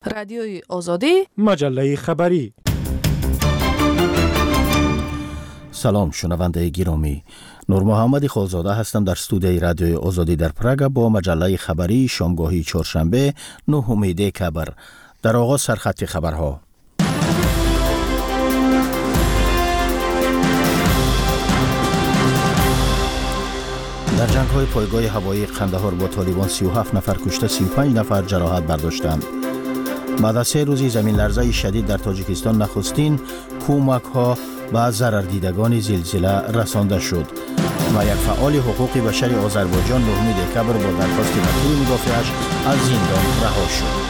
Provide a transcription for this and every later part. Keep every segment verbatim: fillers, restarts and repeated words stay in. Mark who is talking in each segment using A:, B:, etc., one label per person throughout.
A: رادیوی آزادی،
B: مجله خبری.
C: سلام شنونده گرامی، نور محمد خالزاده هستم در استودیوی رادیوی آزادی در پراگ با مجله خبری شامگاهی چهارشنبه نهم دکبر. در آغاز سرخط خبرها. در جنگ های پایگاه هوایی قندهار با طالبان سی و هفت نفر کشته، سی و پنج نفر جراحت برداشتند. بعد از سه روزی زمین لرزه شدید در تاجیکستان نخستین کمک ها به ضرر دیدگان زلزله رسانده شد و یک فعال حقوق بشری آذربایجان نهم دکبر با درخواست وکیل مدافعش از زندان رها شد.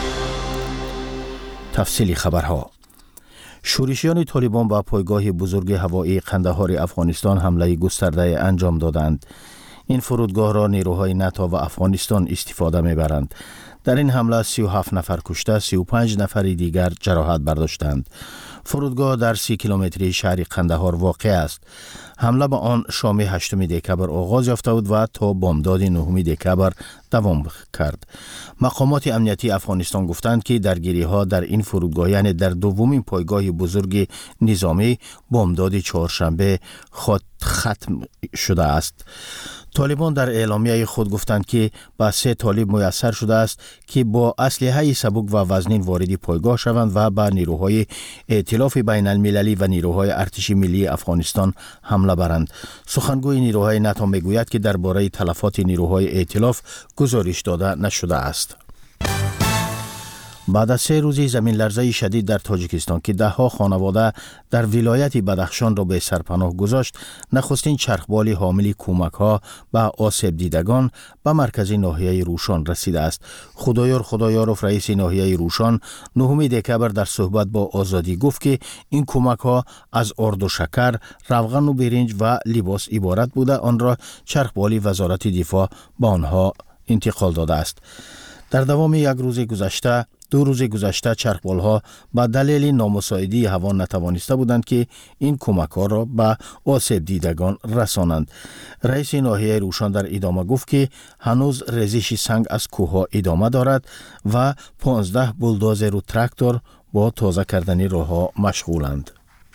C: تفصیل خبرها. شورشیان طالبان به پایگاه بزرگ هوایی قندهار افغانستان حمله گسترده انجام دادند. این فرودگاه را نیروهای ناتو و افغانستان استفاده میبرند. در این حمله سی و هفت نفر کشته، سی و پنج نفر دیگر جراحت برداشتند. فرودگاه در سی کیلومتری شهر قندهار واقع است. حمله به آن شام هشتم دکبر آغاز یافته بود و تا بامداد نهم دکبر دوام کرد. مقامات امنیتی افغانستان گفتند که درگیری ها در این فرودگاه، یعنی در دومین پایگاه بزرگ نظامی، بامداد چهارشنبه ختم شده است. طالبان در اعلامیه خود گفتند که به سه طالب میسر شده است که با اسلحه سبک و وزنین وارد پایگاه شوند و به نیروهای ائتلاف بین المللی و نیروهای ارتش ملی افغانستان حمله برند. سخنگوی نیروهای ناتو میگوید که درباره تلفات نیروهای ائتلاف گزارش داده نشده است. بعد از سه روزی زمین لرزه شدید در تاجیکستان که ده ها خانواده در ولایت بدخشان را به سرپناه گذاشت، نخستین چرخبال حامل کمک ها به آسیب دیدگان به مرکز ناحیه روشان رسیده است. خدایار خدایارов رئیس ناحیه روشان نهم دکبر در صحبت با آزادی گفت که این کمک ها از آرد و شکر، روغن و برنج و لباس عبارت بوده، آن را چرخبال وزارت دفاع به آنها انتقال داده است. در دوام یک روز گذشته دو روز گذشته چرخبال ها به دلیل نامساعدی هوا نتوانسته بودند که این کمک ها را به آسیب دیدگان رسانند. رئیس ناحیه روشان در ادامه گفت که هنوز ریزش سنگ از کوه ها ادامه دارد و پانزده بولدوزر و تراکتور با تازه کردن راه ها مشغولند.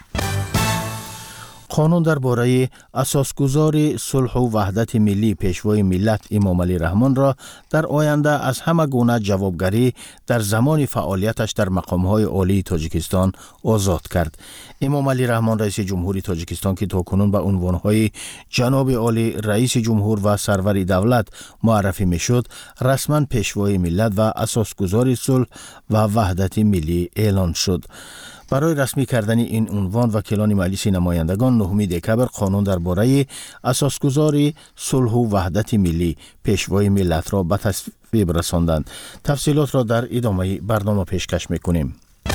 C: قانون درباره اساسگذار صلح و وحدت ملی پیشوای ملت امام علی رحمان را در آینده از همه گونه جوابگری در زمان فعالیتش در مقامهای عالی تاجیکستان آزاد کرد. امام علی رحمان رئیس جمهوری تاجیکستان که تاکنون به عنوانهای جناب عالی، رئیس جمهور و سرور دولت معرفی میشد، رسما پیشوای ملت و اساسگذار صلح و وحدت ملی اعلان شد. برای رسمی کردن این عنوان وکیلان مجلس نمایندگان نهم دکبر قانون درباره اساسگذاری صلح و وحدت ملی پیشوای ملت را به تصویب رساندند. تفصیلات را در ادامه برنامه پیشکش میکنیم.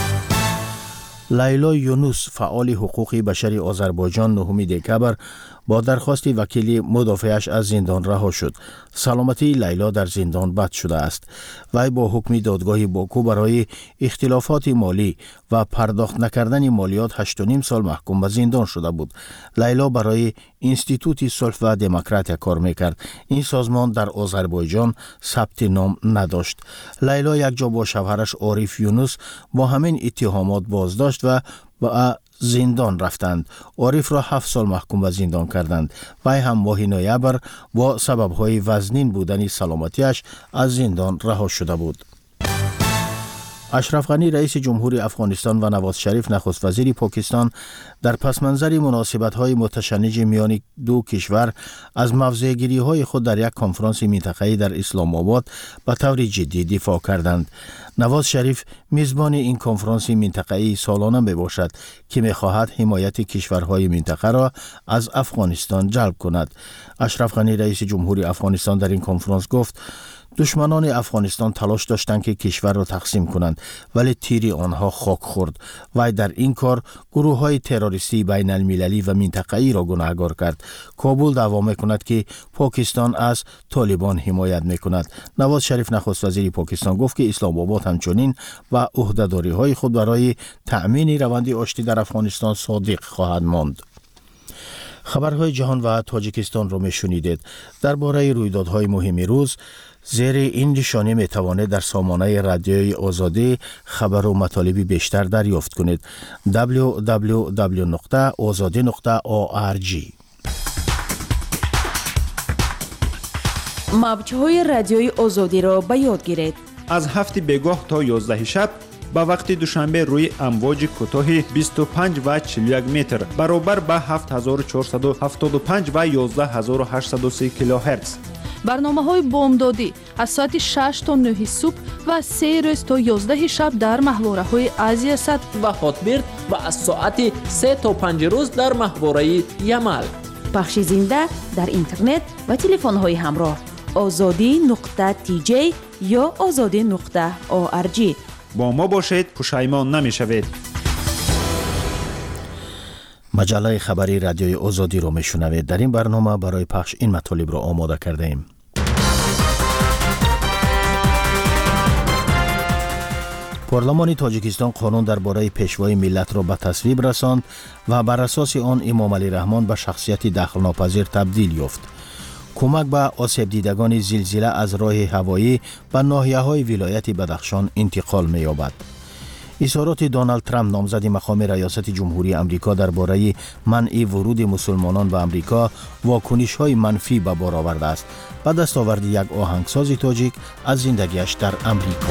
C: لیلا یونس فعال حقوق بشری آذربایجان نهم دکبر با درخواست وکیل مدافعش از زندان رها شد. سلامتی لیلا در زندان بد شده است. وی با حکم دادگاه باکو برای اختلافات مالی و پرداخت نکردن مالیات هشت و نیم سال محکوم به زندان شده بود. لیلا برای اینستیتوت صلح و دموکراسی کار میکرد. این سازمان در آذربایجان ثبت نام نداشت. لیلا یک جا با شوهرش عارف یونس با همین اتهامات بازداشت و با زندان رفتند. عارف را هفت سال محکوم به زندان کردند. وی هم ماه نوامبر با سببهای وزنین بودن سلامتیش از زندان رها شده بود. اشرف غنی رئیس جمهوری افغانستان و نواز شریف نخست وزیر پاکستان در پس منظر مناسبت‌های متشنج میان دو کشور از موضع‌گیری‌های خود در یک کنفرانس منطقه‌ای در اسلام آباد به طور جدی دفاع کردند. نواز شریف میزبان این کنفرانس منطقه‌ای سالانه میباشد که می‌خواهد حمایت کشورهای منطقه را از افغانستان جلب کند. اشرف غنی رئیس جمهوری افغانستان در این کنفرانس گفت دشمنان افغانستان تلاش داشتند که کشور را تقسیم کنند، ولی تیر آنها خاک خورد. وی در این کار گروه‌های تروریستی بین المللی و منطقه‌ای را گناهکار کرد. کابل دعوا می‌کند که پاکستان از طالبان حمایت می‌کند. نواز شریف نخست وزیر پاکستان گفت که اسلام آباد همچنین و عهده‌داری‌های خود برای تأمین روند آشتی در افغانستان صادق خواهد ماند. خبرهای جهان و تاجیکستان را میشنیدید. درباره رویدادهای مهم روز، زیر این نشانی می توانید در سامانه رادیوی آزادی خبر و مطالب بیشتر دریافت کنید. دبلیو دبلیو دبلیو نقطه آزادی نقطه او آر جی.
A: موج‌های رادیوی آزادی را به یاد گیرید.
B: از هفت بگاه تا یازده شب با وقت دوشنبه روی امواج کوتاه بیست و پنج و چهل و یک متر برابر با هفت هزار و چهارصد و هفتاد و پنج و یازده هزار و هشتصد و سه کیلوهرتز.
A: برنامه‌های بامدادی از ساعت شش تا نه صبح و سه روز تا یازده شب در محوره‌های آسیا صد
D: و هاتبرد و از ساعت سه تا پنج روز در محوره یمل.
A: پخش زنده در اینترنت و تلفن‌های همراه آزادی نقطه تی جی یا آزادی نقطه او آر جی.
B: با ما باشید، پشیمان نمی‌شوید.
C: مجله خبری رادیوی آزادی رو میشنوید. در این برنامه برای پخش این مطالب رو آماده کرده ایم. پارلمان تاجیکستان قانون درباره پیشوای ملت را به تصویب رساند و بر اساس آن امام علی رحمان به شخصیت دخلناپذیر تبدیل یافت. کمک به آسیب دیدگان زلزله از راه هوایی به ناحیه‌های ولایت بدخشان انتقال می‌یابد. اظهارات دونالد ترامپ نامزد مقام ریاست جمهوری امریکا درباره منع ورود مسلمانان به امریکا واکنش‌های منفی به بار آورده است. به دستاورد یک آهنگساز تاجیک از زندگیش در امریکا.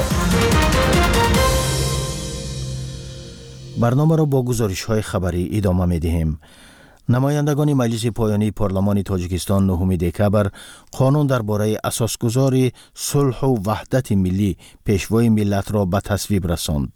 C: برنامه را با گزارش‌های خبری ادامه می‌دهیم. نمایندگان مجلس پایانی پارلمان تاجیکستان نهم دکبر قانون درباره اساسگذاری صلح و وحدت ملی پیشوای ملت را به تصویب رساند.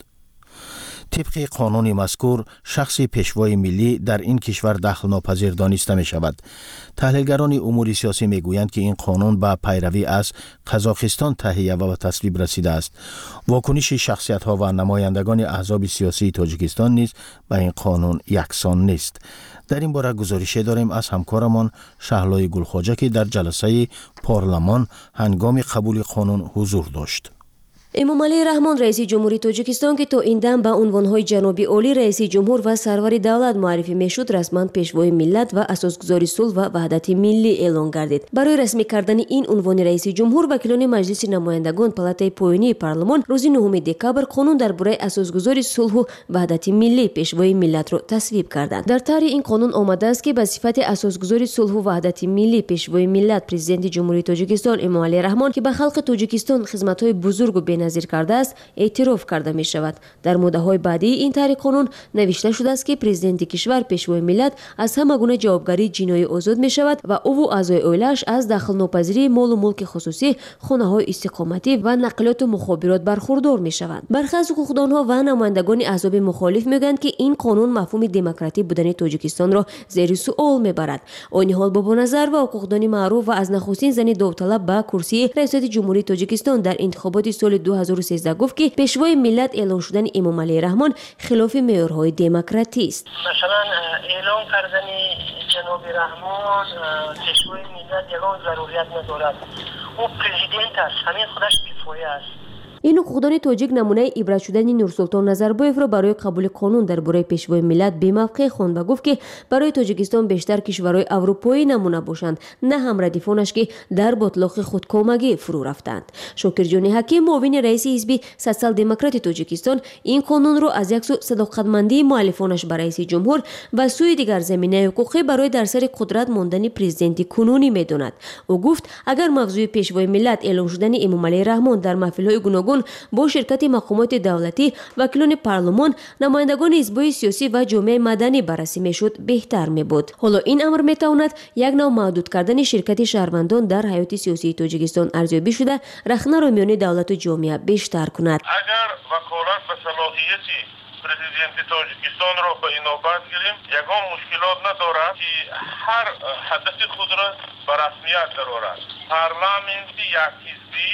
C: طبق قانون مذکور شخص پیشوای ملی در این کشور دخل ناپذیر دانسته می شود. تحلیلگران امور سیاسی می گویند که این قانون به پیروی از قزاقستان تهیه و به تصویب رسیده است. واکنش شخصیت ها و نمایندگان احزاب سیاسی تاجیکستان نیز به این قانون یکسان نیست. در این باره گزارش داریم از همکارمان شهلای گلخواجه که در جلسه پارلمان هنگام قبول قانون حضور داشت.
E: امام علی رحمان رئیس جمهوری تاجیکستان که تا این دم به عنوانهای جناب عالی رئیس جمهور و سرور دولت معرفی میشد رسما پیشوای ملت و اساسگذار صلح و وحدت ملی اعلان گردید. برای رسمی کردن این عنوان رئیس جمهور وکیلان مجلس نمایندگان پالاتای پایانی پارلمان روز نهم دکبر قانون درباره اساسگذاری صلح و وحدت ملی پیشوای ملت را تصویب کردند. در طرح این قانون آمده است که به صفت اساسگذاری صلح و وحدت ملی پیشوای ملت پرزیدنت جمهوری تاجیکستان امام علی رحمان که به خلق تاجیکستان خدمت‌های بزرگ و نظیر کرده است اعتراف کرده می شود. در مدت های بعدی این طرح قانون نوشته شده است که پرزیدنت کشور پیشوای ملت از همه گونه جوابگری جنایی آزاد می شود و او و اعضای عائله‌اش از دخل ناپذیری مال و ملک خصوصی، خانه های استقامتی و نقلیات و مخابرات برخوردار می شوند. برخی از حقوقدانها و نمایندگان احزاب مخالف میگویند که این قانون مفهوم دموکراتی بودن تاجیکستان را زیر سوال میبرد. آن حال بابا نظر و حقوقدان معروف و از نخستین زن داوطلب به کرسی ریاست جمهوری تاجیکستان در انتخابات سال دو هزار و سیزده گفت که پیشوای ملت اعلان شدن امام علی رحمان خلاف معیارهای دموکراتی است.
F: مثلا اعلان کردن جناب رحمان پیشوای ملت یگان ضروریت ندارد. او پرزیدنت است، همین خودش کفایه است.
E: این حقوقدان تاجیک نمونه عبرت شدن نورسلطان نظربایف را برای قبول قانون درباره پیشوای ملت بی‌موقع خواند و گفت که برای تاجیکستان بیشتر کشورهای اروپایی نمونه باشند، نه هم ردیفانش که در باطلاق خودکامگی فرو رفتند. شاکرجان حکیم معاون رئیس حزب سوسیال دموکرات تاجیکستان این قانون را از یک سو صداقتمندی مؤلفانش برای رئیس جمهور و سوی دیگر زمینه حقوقی برای در سر قدرت ماندن پرزیدنت کنونی می‌داند. او گفت اگر موضوع پیشوای ملت اعلان شدن امام علی رحمان در محفل‌های گوناگون با شرکت مقامات دولتی، وکیلان پارلمان، نمایندگان حزب‌های سیاسی و جامعه مدنی بررسی میشد بهتر می بود. حالا این امر می تواند یک نوع محدود کردن شرکت شهروندان در حیات سیاسی تاجیکستان ارزیابی شده رخنه را میان دولت و جامعه بیشتر کند.
G: اگر وکالت به صلاحیتی پرزیدنت تاجیکستان را به اینابت گیریم، یگان مشکلات ندارد که هر هدف خود را به رسمیت درآورد. پارلمانتی یک حزبی،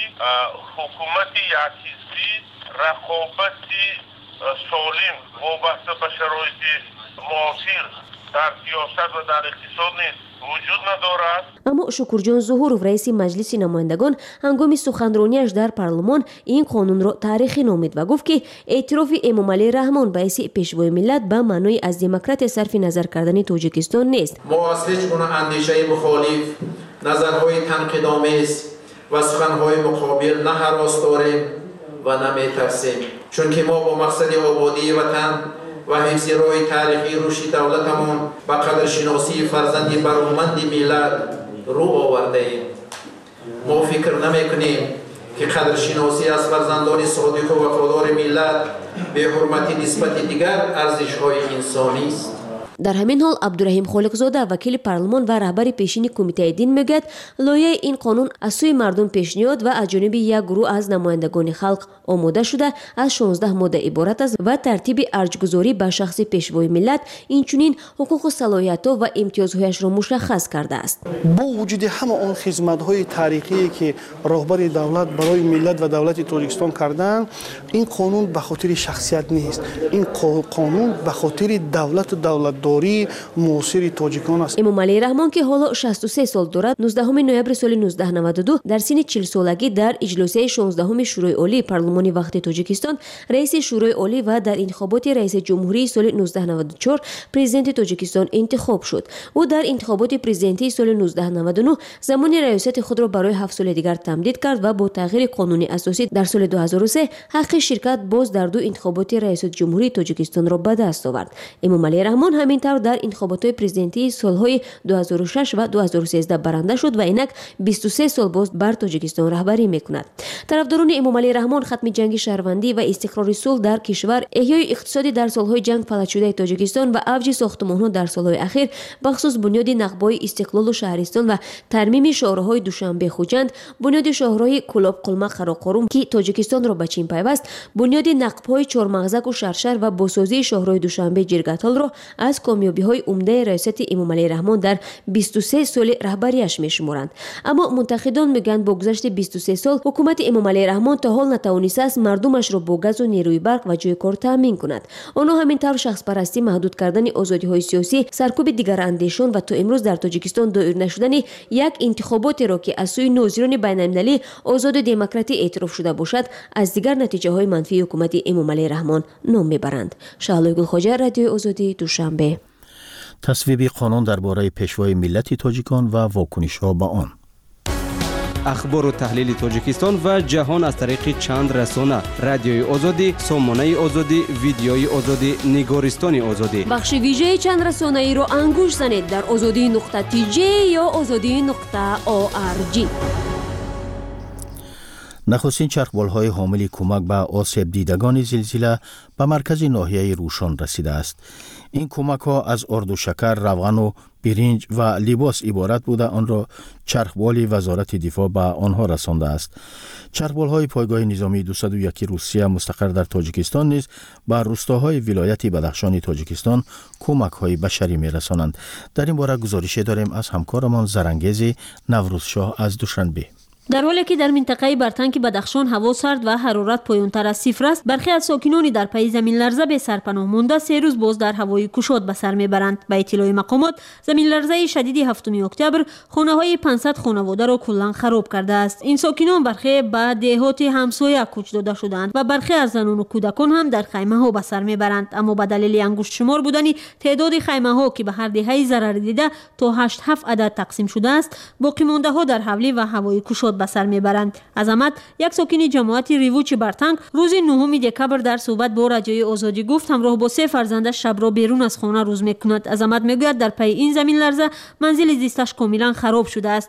G: حکومتی یک حزبی، رقابتی سالم وابسته به شرایط معاصر در سیاست و در اقتصاد نیز وجود ندارد.
E: اما شکرجان ظهورov رئیس مجلس نمایندگان هنگام سخنرانیش در پارلمان این قانون را تاریخی نامید و گفت که اعتراف امام علی رحمان به حیث پیشوای ملت به معنای از دموکرات صرف نظر کردن تاجیکستان نیست.
H: ما از هیچ گونه اندیشه مخالف، نظرهای تنقیدآمیز و سخنهای مقابل نه هراس داریم و نه می‌ترسیم، چون که ما با مقصد آبادی وطن و حفظ راه تاریخی رشد دولتمون و قدرشناسی فرزند برومند ملت رو آورده ایم. ما فکر نمی‌کنیم که قدرشناسی از فرزندان صادق و وفادار ملت به حرمت نسبت دیگر ارزش‌های انسانی است.
E: дар ҳамин ҳол абдурраҳим холиқзода вакили парлумон ва раҳбари пешини кумитаи дин мегӯяд лоиҳаи ин қонун аз сӯи мардум пешниҳод ва аз ҷониби як гурӯҳ аз намояндагони халқ омода шуда аз шонздаҳ модда иборат аст ва тартиби арҷгузорӣ ба шахси пешвои миллат инчунин ҳуқуқу салоҳиятҳо ва имтиёзҳояшро мушаххас кардааст.
I: бо вуҷуди ҳама он хизматҳои таърихие ки роҳбари давлат барои миллат ва давлати тоҷикистон карданд, ин қонун ба хотири шахсият нест, ин қонун ба хотири давлату давлат муосири тоҷикон аст.
E: эмомалии раҳмон ки ҳоло шасту се сол дорад, нуздаҳуми ноябри соли нуздаҳ наваду ду дар синни чилсолагӣ дар иҷлосияи шонздаҳуми шӯрои олии парлумони вақти тоҷикистон раиси шӯрои олӣ ва дар интихоботи раиси ҷумҳурии соли нуздаҳ наваду чор президенти тоҷикистон интихоб шуд. ӯ дар интихоботи президентии соли нуздаҳ наваду нӯҳ замони раёсати худро барои ҳафт соли дигар тамдид кард ва бо тағйири қонуни асосӣ дар соли ду ҳазору се ҳаққи ширкат боз дар ду интихоботи раисати ҷумҳурии тоҷикистонро ба даст овард. эмомалии раҳмон ҳамин тавр дар интихоботҳои президентии солҳои ду ҳазору шаш ва ду ҳазору сездаҳ баранда шуд ва инак бисту се сол боз бар тоҷикистон раҳбарӣ мекунад. тарафдорони эмомалии раҳмон хатми ҷанги шаҳрвандӣ ва истиқрори сулҳ дар кишвар, эҳёи иқтисоди дар солҳои ҷанг фалатшудаи тоҷикистон ва авҷи сохтмонҳо дар солҳои ахир, бахусус бунёди нақбҳои истиқлолу шаҳристон ва тармими шоҳроҳои душанбе хуҷанд, бунёди шоҳроҳи кӯлоб-қулма қароқорум ки тоҷикистонро ба чин пайваст, бунёди нақбҳои чормағзаку шаршар ва босозии шоҳроҳи душанбе ҷиргатолро аз комёбиҳои умдаи раёсати эмомалии раҳмон дар бисту се соли раҳбарияш мешуморанд. аммо мунтақидон мегӯянд бо гузашти бисту се сол ҳукумати эмомалии раҳмон то ҳол натавонистааст мардумашро бо газу нерӯи барқ ва ҷойи кор таъмин кунад. онҳо ҳамин тавр шахспарастӣ, маҳдуд кардани озодиҳои сиёсӣ, саркӯби дигарандешон ва то имрӯз дар тоҷикистон доир нашудани як интихоботеро ки аз сӯи нозирони байналмилалӣ озоду демократӣ эътироф шуда бошад, аз дигар натиҷаҳои манфии ҳукумати эмомалии раҳмон ном мебаранд. шаҳлои гулхоҷа, радиои озодӣ, душанбе.
C: تصویب قانون درباره پیشوای ملت تاجیکان و واکنش‌ها به آن.
J: اخبار و تحلیل تاجیکستان و جهان از طریق چند رسانه: رادیوی آزادی، سامانه آزادی، ویدیوی آزادی، نگارستان آزادی.
E: بخش ویژه چند رسانه‌ای را انگوش زنید در آزادی نقطه تی جی یا آزادی نقطه او آر جی.
C: نخستین چرخبال‌های حامل کمک به آسیب دیدگان زلزله به مرکز ناحیه روشن رسیده است. این کمک‌ها از آرد و شکر، روغن و برنج و لباس عبارت بوده آن را چرخبال وزارت دفاع به آنها رسانده است. چرخبال‌های پایگاه نظامی دویست و یک روسیه مستقر در تاجیکستان نیز به روستاهای ولایت بدخشان تاجیکستان کمک‌های بشری می‌رسانند. در این باره گزارش داریم از همکارمان زرنگیز نوروزشاه از دوشنبه.
K: در حالی که در منطقه برتنک بدخشان هوا سرد و حرارت پایین‌تر از صفر است، برخی از ساکنان در پای زمین لرزه به سرپناه مانده سه روز باز در هوای گشاد به سر میبرند. به اطلاع مقامات، زمین لرزه شدید هفتم اکتبر خانه‌های پانصد خانواده را کلاً خراب کرده است. این ساکنان برخی به دهات همسایه کوچ داده شدند و برخی از زنان و کودکان هم در خیمه‌ها به سر میبرند. اما به دلیل انگشت شمار بودن تعداد خیمه‌ها که به هر دهه ضرر دیده تا هشت هفت عدد تقسیم شده است، باقی مانده‌ها در حولی و هوای گشاد به سر میبرند. عظمت، یک ساکن جماعت ریوچ برتنگ، روز نهم دکبر در صحبت با رادیوی آزادی گفت همراه با سه فرزندش شب را بیرون از خانه روز میکند. عظمت میگوید در پی این زمین لرزه منزل زیستش کاملا خراب شده است.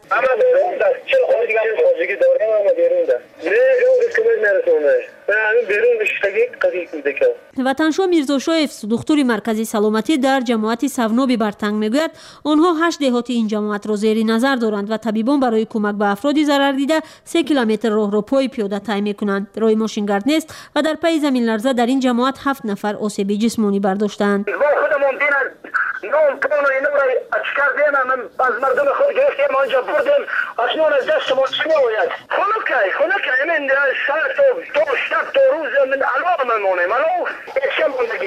K: وطنشو میرزا شایف، دکتر مرکزی سلامتی در جماعت سوناب برتنگ میگوید آنها هشت دهات این جماعت را زیر نظر دارند و طبیبان برای کمک به افراد ضرر دیده سه کیلومتر راه را پای پیاده طی میکنند. راه ماشینگرد نیست و در پی زمین لرزه در این جماعت هفت نفر آسیب جسمانی برداشتند.
F: نام پانو اینو را اچکار دینا من از مردم خود گرفتیم آنجا بردیم اکنون از دست ما چی نباید خونکای خونکای من ساعت تو شب تو روز من علام مونیم علام اچه موندگی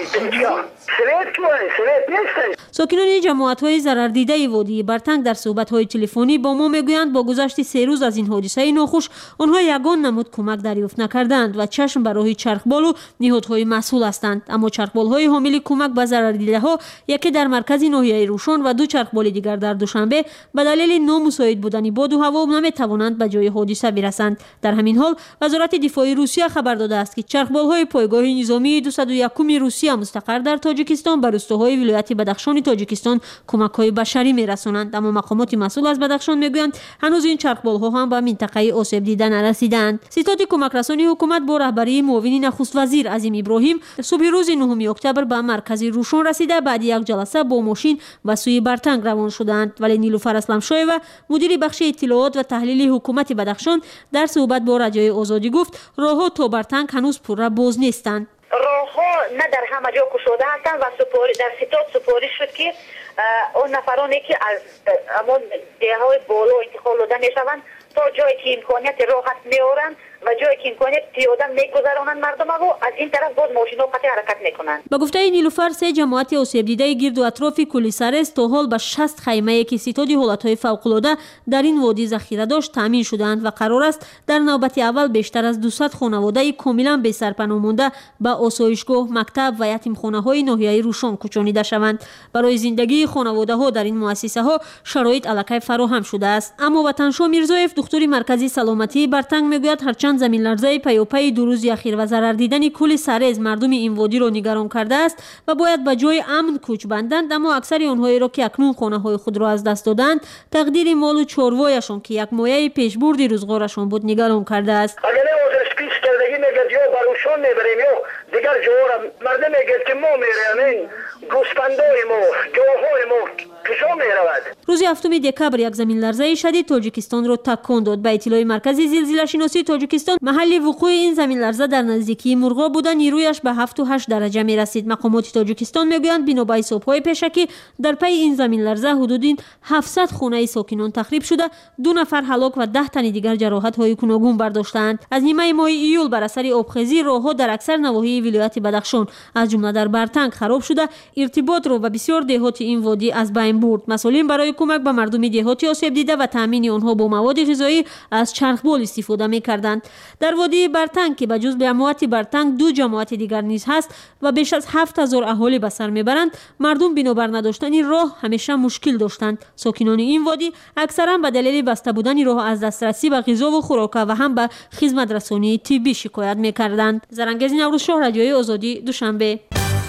K: ساکنان جماعت‌های ضرردیده وادی برتنگ در صحبت‌های تلفنی با ما میگویند با گذشت سه روز از این حادثه ناخوش آنها یگان نمود کمک دریافت نکردند و چشم بر راه چرخبال و نهادهای مسئول هستند، اما چرخبال‌های حامل کمک به ضرردیده‌ها یکی در مرکز ناحیه روشن و دو چرخبال دیگر در دوشنبه به دلیل نامساعد بودن باد و هوا نمی‌توانند به جای حادثه برسند. در همین حال وزارت دفاع روسیه خبر داده است که چرخبال‌های پایگاه نظامی دویست و یک روسیه مستقر در تاجیکستان به روستاهای ولایت بدخشان تاجیکستان کمک‌های بشری می‌رسانند، اما مقامات مسئول از بدخشان میگویند هنوز این چرخبال‌ها هم به منطقه آسیب دیده نرسیدند. ستاد کمک رسانی حکومت با رهبری معاون نخست وزیر عظیم ابراهیم صبح روز نهم اکتبر به مرکز روشن رسیده بعد یک جلسه با ماشین به سوی برتنگ روان شدند، ولی نیلوفر اسلمشایو مدیر بخش اطلاعات و تحلیل حکومت بدخشان در صحبت با رادیوی آزادی گفت راه‌ها تا برتنگ هنوز پررا باز نیستند.
L: راه‌ها نه در همه جا گشوده هستند و سپاری در ستاد سپاری شد که اون نفرانی که از همون دهه‌های بالا انتقال داده میشوند تا جایی که امکانیت راحت میارند و جایی که امکانیت پیاده میگذرانند مردم و از این طرف باز ماشین‌ها قطع حرکت میکنند.
K: با گفته نیلوفر سه جماعت آسیب دیده گرد و اطراف کولی سرس تا حال به شصت خیمه که ستاد حالت‌های فوق‌العاده در این وادی ذخیره داشت تامین شدند و قرار است در نوبت اول بیشتر از دویست خانواده کاملا بی سرپناه مانده به آسایشگاه، مکتب و یتیمخانه‌های ناحیه روشن کوچانیده شوند. برای زندگی خانواده‌ها در این مؤسسه‌ها شرایط الکی فراهم شده است، اما وطنشاه میرزایف دکتر مرکزی سلامتی برتنگ میگوید هرچند زمین لرزه پیاپی دو روز اخیر و ضرر دیدن کل سرز مردم این وادی را نگران کرده است و باید به جای امن کوچ بندند، اما اکثر آنهایی را که اکنون خانه‌های خود را از دست دادند تقدیر مال و چاروایشان که یک مایه پیشبرد روزگارشان بود نگران کرده است.
M: اگر نمی‌وزش پیش کردگی میگد یا بروشان میبریم یا دیگر جوار مردم میگد که ما میریم گوسفندای ما گاوهای ما کجا میرود.
K: روز هفتم دکبر یک زمین لرزه شدید تاجیکستان را تکان داد. به اطلاع مرکزی زلزله شناسی تاجیکستان محل وقوع این زمین لرزه در نزدیکی مرغا بوده، نیرویش به هفت و هشت درجه می رسید. مقامات تاجیکستان میگویند بنا به حساب‌های پیشکی در پی این زمین لرزه حدود هفتصد خانه ساکنان تخریب شده، دو نفر هلاک و ده تن دیگر جراحت‌های گوناگون برداشتند. از نیمه ماه ایول بر اثر آبخیزی راه‌ها در اکثر نواحی ولایت بدخشان از جمله در برتنگ خراب شده، ارتباط را و بسیار دهات این وادی از بین برد. مسئولین برای کمک به مردم دهاتی آسیب دیده و تامین آنها با مواد غذایی از چرخبال استفاده می‌کردند. در وادی برتنگ که به جز جماعت برتنگ دو جماعت دیگر نیز هست و بیش از هفت هزار اهالی به سر میبرند، مردم بنابر نداشتن راه همیشه مشکل داشتند. ساکنان این وادی اکثرا به دلیل بسته بودن راه از دسترسی به غذا و خوراک و هم به خدمت رسانی طبی شکایت می‌کردند. زرنگز نوروزشاه، رادیوی آزادی، دوشنبه.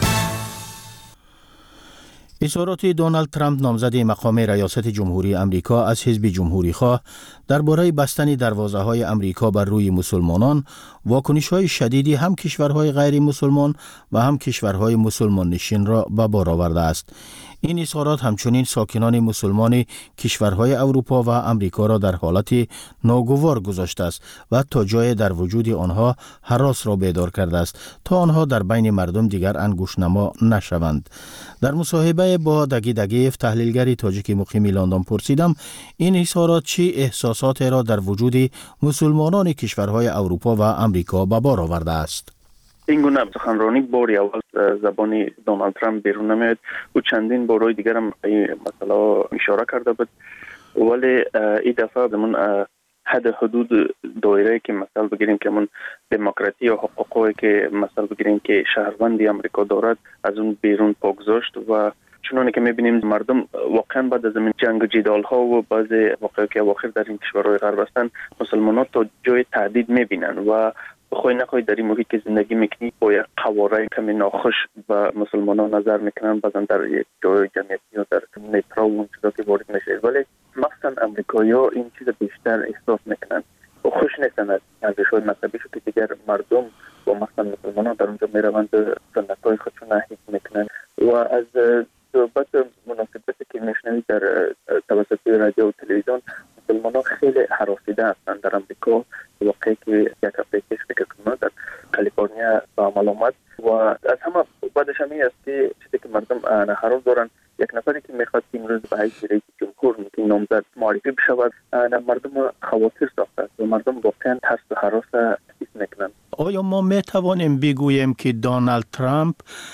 C: اظهارات دونالد ترامپ نامزد مقام ریاست جمهوری امریکا از حزب جمهوری خواه درباره بستن دروازه‌های امریکا بر روی مسلمانان واکنش‌های شدیدی هم کشورهای غیر مسلمان و هم کشورهای مسلمان نشین را به بار آورده است. این اظهارات همچنین ساکنان مسلمان کشورهای اروپا و امریکا را در حالت ناگوار گذاشته است و تا جای در وجود آنها هراس را بیدار کرده است تا آنها در بین مردم دیگر انگشت‌نما نشوند. در مصاحبه با دگی دگیف تحلیلگری تاجیک مقیم لندن پرسیدم این اظهارات چه احساسات را در وجود مسلمانان کشورهای اروپا و امریکا به بار آورده است.
N: این گونه سخنرانی باری اول زبان دونالد ترامپ بیرون نمیاد و چندین بارهای دیگر هم مثلا اشاره کرده بود، ولی این دفعه زمان حد حدود دایره که مثلا بگیریم که من دموکراسی و حقوقی که مثلا بگیریم که شهروندی امریکا دارد از اون بیرون پاگذاشت و چنانه که میبینیم مردم واقعا بعد از این جنگ و جدال ها و بعض واقعی که اواخر در این کشورهای غرب هستند مسلمانان تا جای تهدید میبینن و بخوای نخوای در این محیط که زندگی میکنی با یک قواره کمی ناخوش و مسلمانان نظر میکنن، بعضا در یک جای جمعیتی یا در مترو و اون چیزا که وارد میشه، ولی مثلا امریکایی ها این چیز بیشتر احساس میکنن و خوش نیستن از ارزش‌های مذهبی که دیگر مردم با مثلا مسلمانان در اونجا میروند سنت‌های خودشون حفظ میکنن و از صحبت مناسبتی که میشنوید در توسط رادیو و تلویزیون مسلمانان خیلی هراسیده هستند در امریکا. واقعی که یک هفته پیش فکر کنم در کالیفرنیا به عمل آمد و از همه بعدش هم است که چیزی که مردم هراس دارن یک نفری که میخواد امروز به حیث رئیس جمهور که نامزد معرفی بشود مردم خواطر ساخته است و مردم واقعا ترس و هراس حس میکنن.
C: آیا ما می توانیم بگوییم که دونالد ترامپ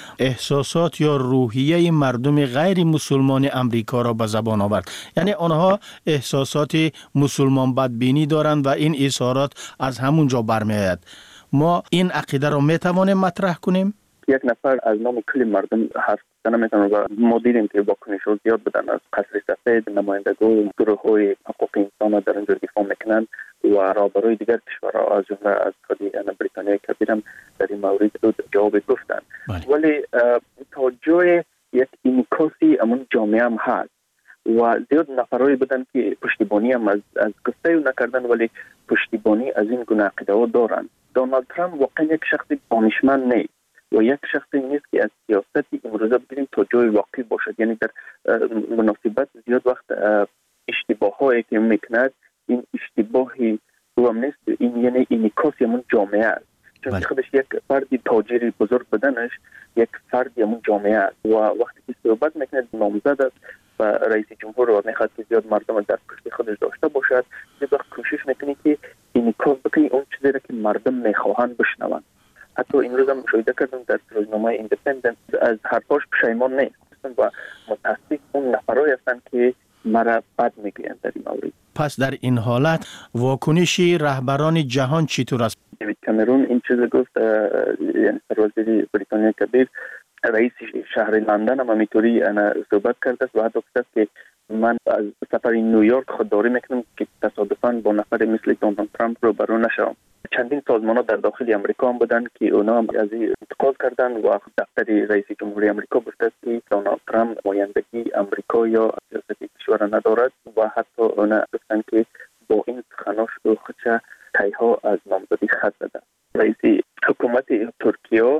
C: احساسات یا روحیه مردم غیر مسلمان امریکا را به زبان آورد؟ یعنی آنها احساسات مسلمان بدبینی دارند و این اظهارات از همونجا برمیآید. ما این عقیده را می توانیم مطرح کنیم؟
N: یک نفر از نام کل مردم حرف زدن نمیتونه و ما دیدیم که واکنش رو زیاد بدن از قصر سفید، نمایندگان گروه‌های حقوق انسان در اینجا دفاع میکنند و رهبران دیگر کشورها از جمله از اتحادیه بریتانیا کبیر هم در این مورد جواب گفتند. ولی تا جای یک انعکاسی امون جامعه هم هست و زیاد نفرایی بودن که پشتیبانی هم از از قصه نکردن ولی پشتیبانی از این گونه عقیده دارند. دونالد ترامپ واقعا یک شخص دانشمند نیست و یک شخصی نیست که از سیاستی امروزه بگیریم تا جای واقعی باشد. یعنی در مناسبت زیاد وقت اشتباه هایی که میکند این اشتباهی رو هم نیست، این یعنی انعکاسی همون جامعه است. چون خودش یک فردی تاجری بزرگ بدنش یک فردی همون جامعه است و وقتی که صحبت میکند نامزد است و رئیس جمهور رو میخواد که زیاد مردم در پشت خودش داشته باشد، زیاد وقت کوشش میکنه که انعکاس بکنه اون چیزی را که مردم میخواهند بشنوند. حتی این روز هم مشاهده کردم در روزنامه ایندیپندنت از حرفاش پشیمان نیست و متاسف اون نفرایی هستند که مرا بد میگویند در این مورد.
C: پس در این حالت واکنش رهبران جهان چطور است؟
N: دیوید کامرون این چیز گفت، یعنی سروزیر بریتانیا کبیر، رئیس شهر لندن هم همینطوری صحبت کرده است و حتی گفت که من از سفر نیویورک خودداری میکنم که تصادفاً با نفر مثل دونالد ترامپ رو برو نشم. چندین سازمان ها در داخل امریکا هم بودن که اونا هم از این انتقاد کردن و دفتر رئیس جمهوری امریکا گفته است که دونالد ترامپ نمایندگی امریکا یا سیاست کشور ندارد و حتی اونا گفتن که با این سخناش او خودش تایها از نامزدی خط زده. رئیس حکومت ترکیه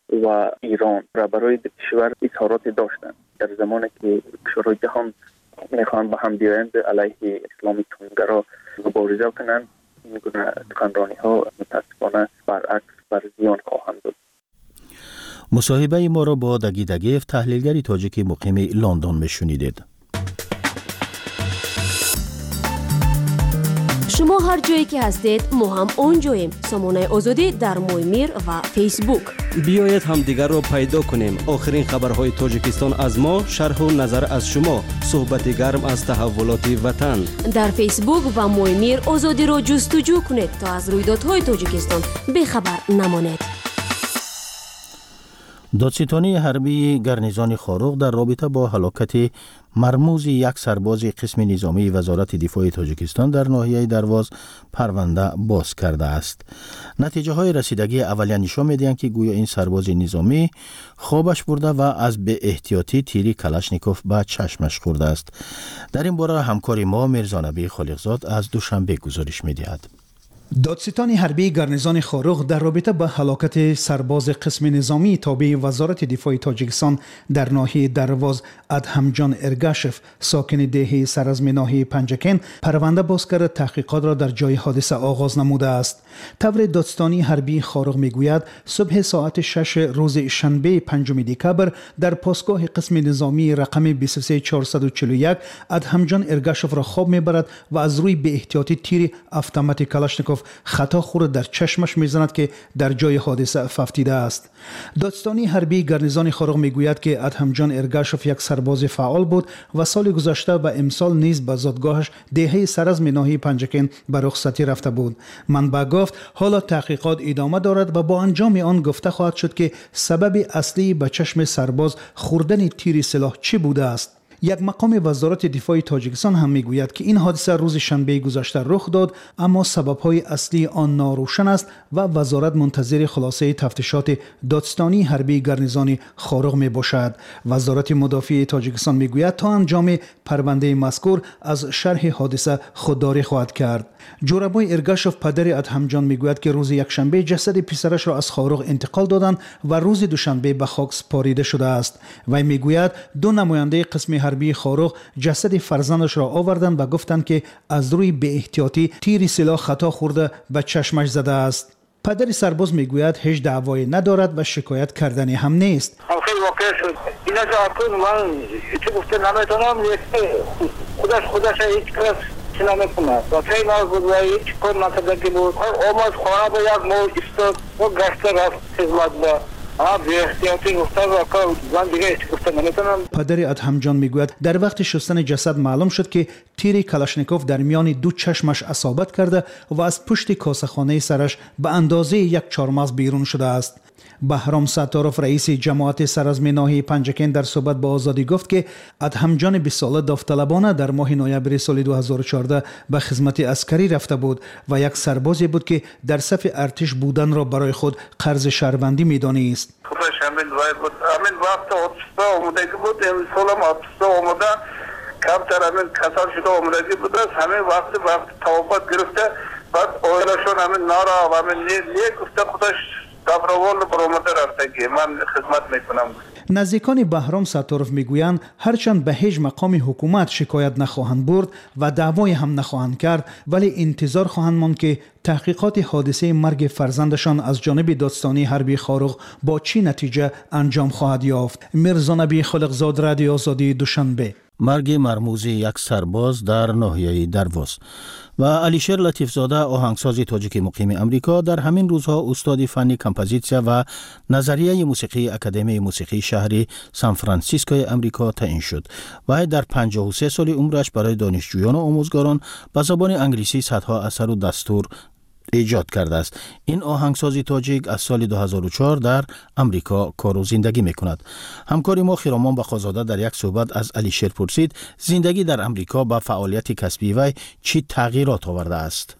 N: و ایران رهبرای کشور اظهارات داشتند در زمانی که کشورهای جهان میخوان با هم بیایند علیه اسلامی تندگرا مبارزه کنند. این گونه سخنرانی ها متاسفانه برعکس بر زیان خواهند بود.
C: مصاحبه ما را با دگی دگیف تحلیلگری تاجیکی مقیم لندن میشنیدید.
E: شما هر جایی که هستید ما هم اونجاییم. سامانه آزادی در مویمیر و فیسبوک.
J: بیایید همدیگر را پیدا کنیم. آخرین خبرهای تاجیکستان از ما، شرح و نظر از شما، صحبت گرم از تحولات وطن.
E: در فیسبوک و مویمیر آزادی را جستجو کنید تا از رویدادهای تاجیکستان بخبر نمانید.
C: دادستانی حربی گارنیزون خاروق در رابطه با هلاکت مرموز یک سرباز قسم نظامی وزارت دفاع تاجیکستان در ناحیه درواز پرونده باز کرده است. نتیجه های رسیدگی اولیه نشان می‌دهند که گویا این سرباز نظامی خوابش برده و از به احتیاطی تیری کلاشنیکوف به چشمش خورده است. در این باره همکار ما میرزا نبی خالقزاد از دوشنبه گزارش می‌دهد.
O: دادستان حربی گارنیزون خاروق در رابطه با هلاکت سرباز قسم نظامی تابع وزارت دفاع تاجیکستان در ناحیه درواز ادهمجان ارگاشف ساکن دهه سرزم ناحیه پنجکن پرونده باز کرده تحقیقات را در جای حادثه آغاز نموده است. طور دادستانی حربی خاروق میگوید صبح ساعت شش روز شنبه پنجم دکبر در پاسگاه قسم نظامی رقم بیست و سه چهارصد و چهل و یک ادهمجان ارگاشف را خواب میبرد و از روی به احتیاطی تیر اتومات کلاشنیکوف خطا خورد در چشمش میزند که در جای حادثه ففتیده است. دادستانی حربی گارنیزون خاروق میگوید که ادهمجان ارگاشف یک سرباز فعال بود و سال گذشته و امسال نیز به زادگاهش دهه سرزم ناحیه پنجکن به رخصتی رفته بود. منبع گفت حالا تحقیقات ادامه دارد و با انجام آن گفته خواهد شد که سبب اصلی به چشم سرباز خوردن تیر سلاح چی بوده است. یک مقام وزارت دفاع تاجیکستان هم میگوید که این حادثه روز شنبه گذشته رخ داد اما سبب‌های اصلی آن ناروشن است و وزارت منتظر خلاصه تفتیشات دادستانی حربی گارنیزون خاروق میباشد. وزارت مدافع تاجیکستان میگوید تا انجام پرونده مذکور از شرح حادثه خودداری خواهد کرد. جورابای ارگاشف پدر ادهمجان میگوید که روز یکشنبه جسد پسرش را از خاروق انتقال دادند و روز دوشنبه به خاک سپاریده شده است. وی میگوید دو نماینده قسم حربی خاروق جسد فرزندش را آوردند و گفتند که از روی به احتیاطی تیر سلاح خطا خورده به چشمش زده است. پدر سرباز میگوید هیچ دعوایی ندارد و شکایت کردنی هم نیست.
M: خیلی واقع شد. اینا جواب من چه گفته نمیتونم خودش خودش هیچ کس چی نمیکنه و خیلی از بود و هیچ کار نکردگی بود آمد خواهد و یک ماه استاد و گشته رفت خدمت با
O: پدر ادهم جان میگوید در وقت شستن جسد معلوم شد که تیر کلاشنیکوف در میان دو چشمش اصابت کرده و از پشت کاسه‌خانه سرش به اندازه یک چهارمغز بیرون شده است. بهرام ستارов رئیس جماعت سرازمی ناحیه پنجکین در صحبت با آزادی گفت که ادهم جان بیست ساله داوطلبانه در ماه نوامبر سال دو هزار و چهارده به خدمت عسکری رفته بود و یک سربازی بود که در صف ارتش بودن را برای خود قرض شهروندی می‌دانست.
M: خودش همین وای بود همین وقت آتش‌سوزا آمده بود این سال هم آتش‌سوزا آمده کمتر همین کسان شده آمدگی بود همین وقت وقت توافق گرفته بعد آیلشون همین نارا و همین نیه گفته خودش دبروال برآمده رفته که من خدمت میکنم.
O: نزدیکان بهرام ستارов میگویند هرچند به هیچ مقام حکومت شکایت نخواهند برد و دعوای هم نخواهند کرد ولی انتظار خواهند ماند که تحقیقات حادثه مرگ فرزندشان از جانب دادستانی حربی خارق با چی نتیجه انجام خواهد یافت. میرزا نبی خالقزاد، رادیو آزادی، دوشنبه.
C: مرگ مرموز یک سرباز در ناحیه درواز. و علیشیر لطیفزاده آهنگساز تاجیک مقیم امریکا در همین روزها استاد فنی کمپوزیسیا و نظریه موسیقی اکادمی موسیقی شهری سان فرانسیسکوی امریکا تعیین شد و در پنجاه و سه سال عمرش برای دانشجویان و آموزگاران به زبان انگلیسی صدها اثر و دستور ایجاد کرده است. این آهنگساز تاجیک از سال دو هزار و چهار در امریکا کار و زندگی میکند. همکار ما خیرامان بخازاده در یک صحبت از علیشیر پرسید زندگی در امریکا با فعالیت کسبی وی چی تغییرات آورده است؟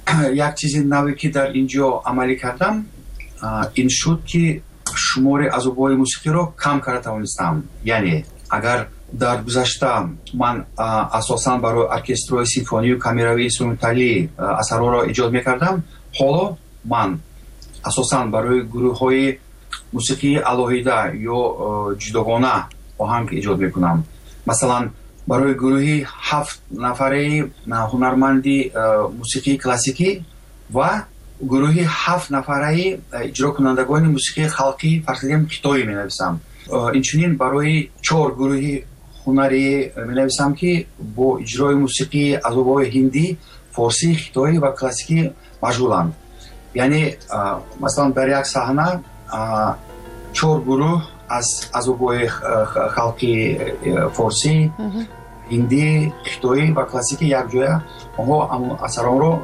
P: یک چیز نوی که در اینجا عملی کردم این شد که شمار عضوهای موسیقی رو کم کرده توانستم. یعنی اگر در گذشته من اساساً برای ارکسترهای سیمفونی و کامیروی اینسترومنتالی اثرها را ایجاد میکردم، حالا من اساساً برای گروه‌های موسیقی الهیده یا جداگانه آهنگ ایجاد میکنم. مثلا برای گروهی هفت نفره هنرمندی موسیقی کلاسیکی و گروهی هفت نفره اجرا کنندگان موسیقی خلقی فرسیدیم خطایی می نویسم. اینچنین برای چهار گروهی هنری می نویسم که با اجرای موسیقی عذوبای هندی، فارسی، خطایی و کلاسیکی مشغولند. یعنی مثلا در یک صحنه چهار گروه از عذوبای خلقی فارسی، هندی، خطایی و کلاسیکی یک جای آنها اثران رو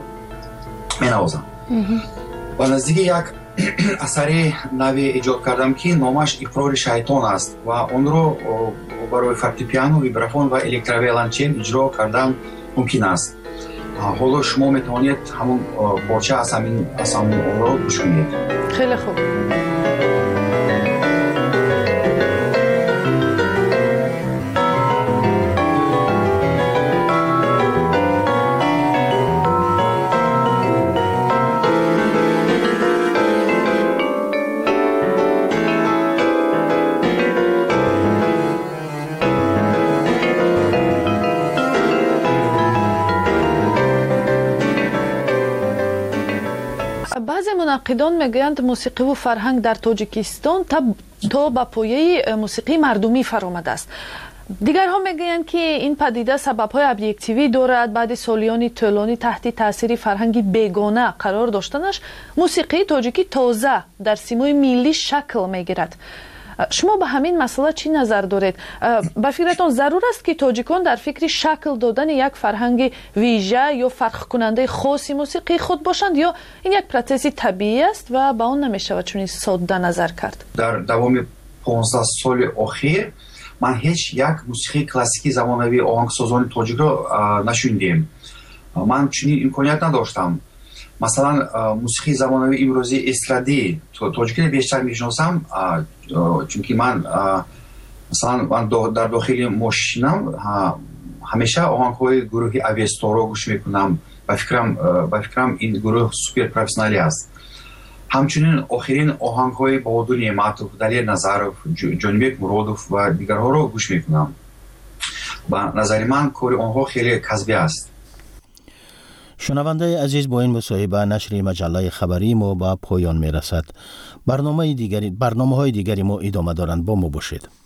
P: می نوازند. و نزدیک یک اثری نوی ایجاد کردم که نامش اقرار شیطان است و اون رو برای فورتپیانو، ویبرافون و الکترویولنچل اجرا کردن ممکن است. حالا شما میتونید همون پارچه از همین از همون اون رو گوش کنید.
Q: خیلی خوب. مناقدان میگویند موسیقی و فرهنگ در تاجیکستان تا تا به پایه موسیقی مردمی فرآمده است. دیگرها میگویند که این پدیده سبب‌های ابجکتیوی دارد. بعد سالیان طولانی تحت تاثیر فرهنگی بیگانه قرار داشتنش موسیقی تاجیکی تازه در سیمای ملی شکل میگیرد. شما به همین مسئله چی نظر دارید؟ به فکرتون ضرور است که تاجیکان در فکر شکل دادن یک فرهنگ ویژه یا فرق کننده خاصی موسیقی خود باشند یا این یک پروسس طبیعی است و به آن نمیشود چون ساده نظر کرد؟
P: در دوام پانزده سال اخیر من هیچ یک موسیقی کلاسیکی زمانوی آهنگسازان تاجیک را نشوندیم. من چنین امکانیت نداشتم. مثلا موسیقی زمانوی امروزی استرادی تاجیکی بیشتر میشناسم چون که من مثلا من در داخل ماشینم همیشه آهنگ‌های گروه اویستا رو گوش میکنم. با فکرم با فکرم این گروه سوپر پروفسیونالی است. همچنین آخرین آهنگ‌های بهادر نعمتوف، دلیر نظرов، جانبک مرادوف و دیگرها رو گوش میکنم. با نظر من کار آنها خیلی کسبی است.
C: شنونده عزیز، با این مصاحبه نشر مجله خبری ما به پایان می رسد. برنامه دیگری برنامه های دیگری ما ادامه دارند. با ما باشید.